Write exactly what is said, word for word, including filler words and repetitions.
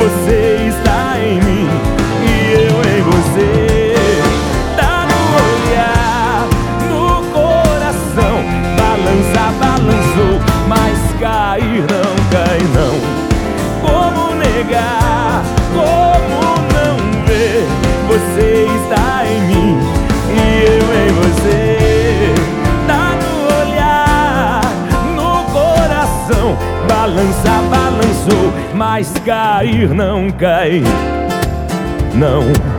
Você está em mim e eu em você. Tá no olhar, no coração. Balança, balançou, mas cair não cai não. Como negar, como não ver? Você está em mim e eu em você. Tá no olhar, no coração. Balança, balançou, mas cair não cai não.